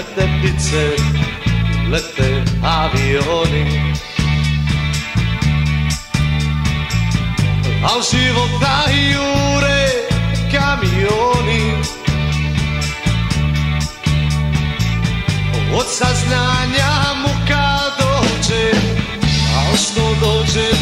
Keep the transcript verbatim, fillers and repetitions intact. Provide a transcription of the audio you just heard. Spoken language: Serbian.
lete ptice, lete avioni. A u života jure kamioni. Od saznanja muka dođe, a što dođe